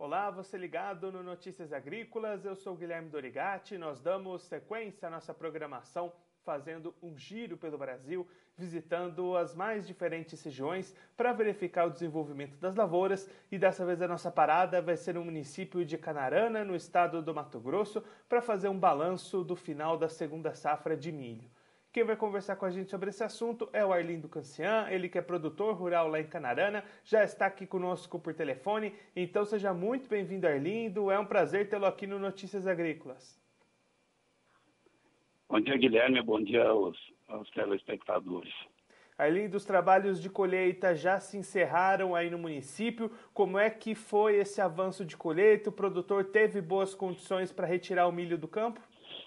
Olá, você ligado no Notícias Agrícolas, eu sou o Guilherme Dorigatti, nós damos sequência à nossa programação fazendo um giro pelo Brasil, visitando as mais diferentes regiões para verificar o desenvolvimento das lavouras e dessa vez a nossa parada vai ser no município de Canarana, no estado do Mato Grosso, para fazer um balanço do final da segunda safra de milho. Quem vai conversar com a gente sobre esse assunto é o Arlindo Cancian, ele que é produtor rural lá em Canarana, já está aqui conosco por telefone, então seja muito bem-vindo, Arlindo, é um prazer tê-lo aqui no Notícias Agrícolas. Bom dia, Guilherme, bom dia aos telespectadores. Arlindo, os trabalhos de colheita já se encerraram aí no município, como é que foi esse avanço de colheita? O produtor teve boas condições para retirar o milho do campo?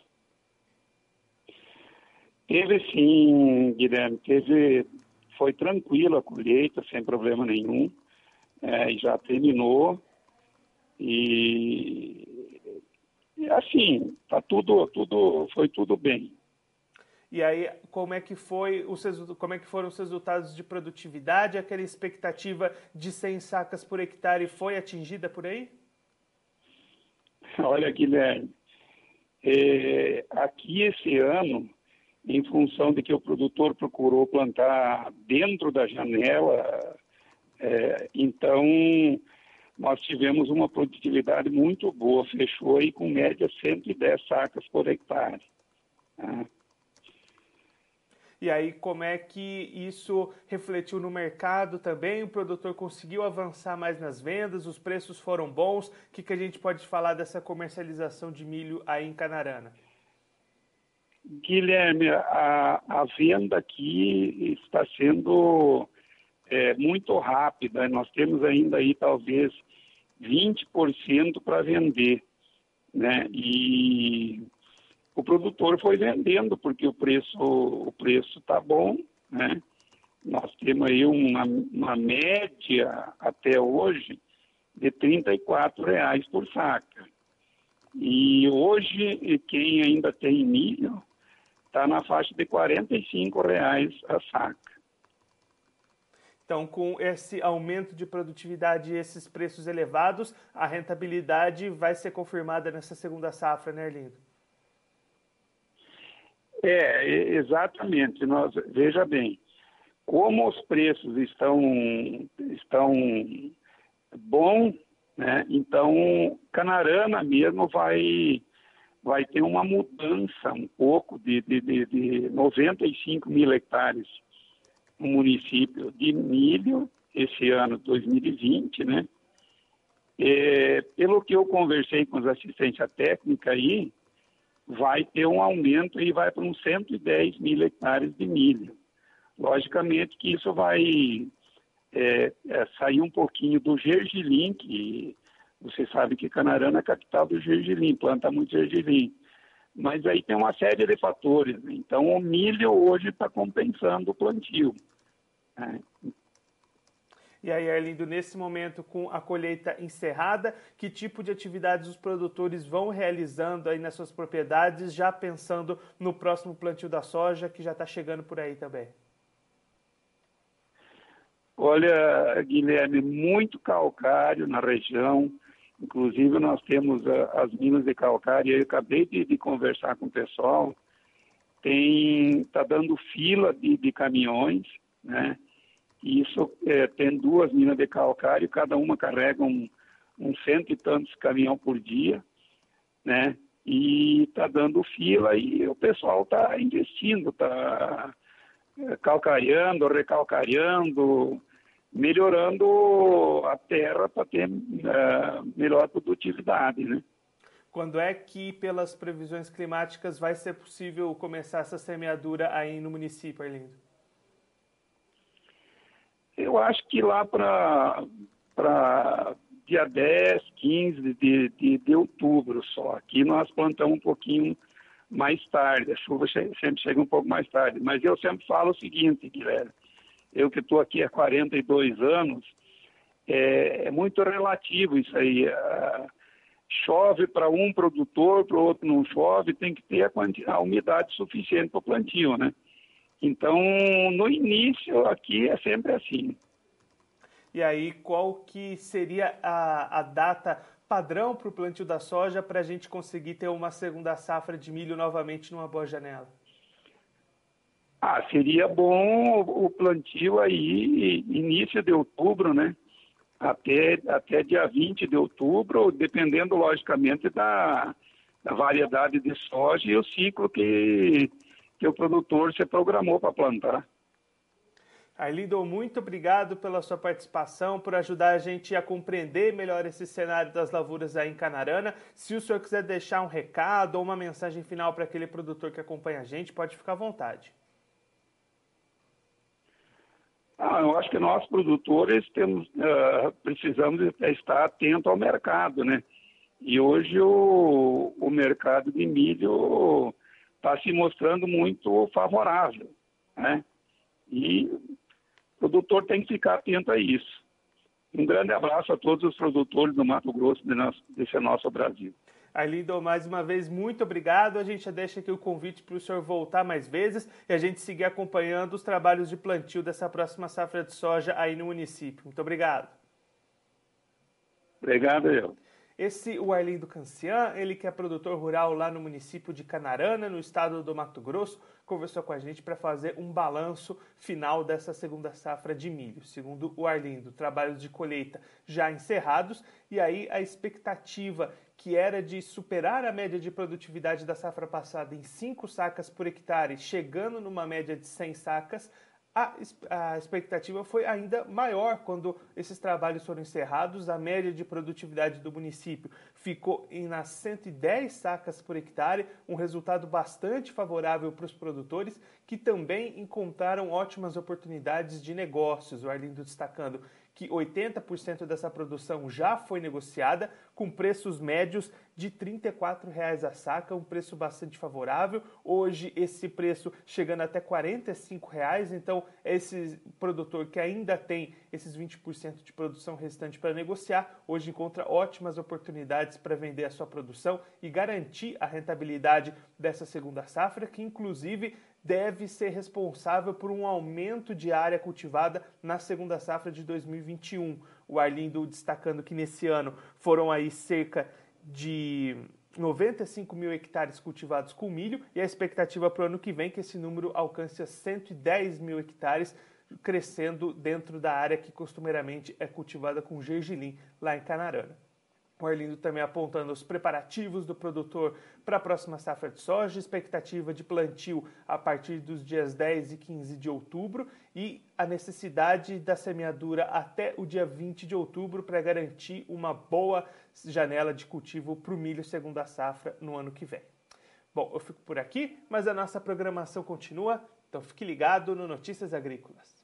Teve sim, Guilherme, foi tranquila a colheita, sem problema nenhum, já terminou e assim, foi tudo bem. E aí, como é que foram os resultados de produtividade? Aquela expectativa de 100 sacas por hectare foi atingida por aí? Olha, Guilherme, aqui esse ano, em função de que o produtor procurou plantar dentro da janela, então nós tivemos uma produtividade muito boa, fechou aí com média 110 sacas por hectare. Tá? E aí, como é que isso refletiu no mercado também? O produtor conseguiu avançar mais nas vendas, os preços foram bons? O que a gente pode falar dessa comercialização de milho aí em Canarana? Guilherme, a venda aqui está sendo muito rápida. Nós temos ainda aí talvez 20% para vender, né? E o produtor foi vendendo porque o preço está bom, né? Nós temos aí uma média até hoje de R$ 34 por saca. E hoje quem ainda tem milho está na faixa de R$ 45 a saca. Então, com esse aumento de produtividade e esses preços elevados, a rentabilidade vai ser confirmada nessa segunda safra, né, Arlindo? Exatamente. Veja bem, como os preços estão bons, né? Então Canarana mesmo vai ter uma mudança um pouco de 95 mil hectares no município de milho esse ano 2020, né? Pelo que eu conversei com os assistência técnica aí, vai ter um aumento e vai para uns 110 mil hectares de milho. Logicamente que isso vai sair um pouquinho do gergelim, que você sabe que Canarana é a capital do gergelim, planta muito gergelim. Mas aí tem uma série de fatores, né? Então o milho hoje está compensando o plantio. E aí, Arlindo, nesse momento, com a colheita encerrada, que tipo de atividades os produtores vão realizando aí nas suas propriedades, já pensando no próximo plantio da soja, que já está chegando por aí também? Olha, Guilherme, muito calcário na região. Inclusive, nós temos as minas de calcário. Eu acabei de conversar com o pessoal. Está dando fila de caminhões, né? Isso tem 2 minas de calcário, cada uma carrega uns 100 e tantos caminhão por dia, né? E está dando fila e o pessoal está investindo, está calcariando, recalcariando, melhorando a terra para ter melhor produtividade, né? Quando é que, pelas previsões climáticas, vai ser possível começar essa semeadura aí no município, Arlindo? Eu acho que lá para dia 10, 15 de outubro só. Aqui nós plantamos um pouquinho mais tarde, a chuva sempre chega um pouco mais tarde. Mas eu sempre falo o seguinte, Guilherme, eu que estou aqui há 42 anos, é muito relativo isso aí. Chove para um produtor, para o outro não chove, tem que ter a umidade suficiente para o plantio, né? Então, no início, aqui é sempre assim. E aí, qual que seria a data padrão para o plantio da soja para a gente conseguir ter uma segunda safra de milho novamente numa boa janela? Seria bom o plantio aí início de outubro, né? Até dia 20 de outubro, dependendo, logicamente, da variedade de soja e o ciclo que o produtor se programou para plantar. Arlindo, muito obrigado pela sua participação, por ajudar a gente a compreender melhor esse cenário das lavouras aí em Canarana. Se o senhor quiser deixar um recado ou uma mensagem final para aquele produtor que acompanha a gente, pode ficar à vontade. Eu acho que nós, produtores, precisamos estar atentos ao mercado, né? E hoje o mercado de milho está se mostrando muito favorável, né? E o produtor tem que ficar atento a isso. Um grande abraço a todos os produtores do Mato Grosso, desse nosso Brasil. Arlindo, mais uma vez, muito obrigado. A gente já deixa aqui o convite para o senhor voltar mais vezes e a gente seguir acompanhando os trabalhos de plantio dessa próxima safra de soja aí no município. Muito obrigado. Obrigado, eu. O Arlindo Cancian, ele que é produtor rural lá no município de Canarana, no estado do Mato Grosso, conversou com a gente para fazer um balanço final dessa segunda safra de milho. Segundo o Arlindo, trabalhos de colheita já encerrados e aí a expectativa que era de superar a média de produtividade da safra passada em 5 sacas por hectare, chegando numa média de 100 sacas, a expectativa foi ainda maior quando esses trabalhos foram encerrados. A média de produtividade do município ficou nas 110 sacas por hectare, um resultado bastante favorável para os produtores que também encontraram ótimas oportunidades de negócios. O Arlindo destacando que 80% dessa produção já foi negociada com preços médios de R$ 34,00 a saca, um preço bastante favorável. Hoje esse preço chegando até R$ 45,00, então esse produtor que ainda tem esses 20% de produção restante para negociar, hoje encontra ótimas oportunidades para vender a sua produção e garantir a rentabilidade dessa segunda safra, que inclusive deve ser responsável por um aumento de área cultivada na segunda safra de 2021. O Arlindo destacando que nesse ano foram aí cerca de 95 mil hectares cultivados com milho e a expectativa para o ano que vem é que esse número alcance 110 mil hectares, crescendo dentro da área que costumeiramente é cultivada com gergelim lá em Canarana. O Arlindo também apontando os preparativos do produtor para a próxima safra de soja, expectativa de plantio a partir dos dias 10 e 15 de outubro e a necessidade da semeadura até o dia 20 de outubro para garantir uma boa janela de cultivo para o milho segunda safra no ano que vem. Bom, eu fico por aqui, mas a nossa programação continua, então fique ligado no Notícias Agrícolas.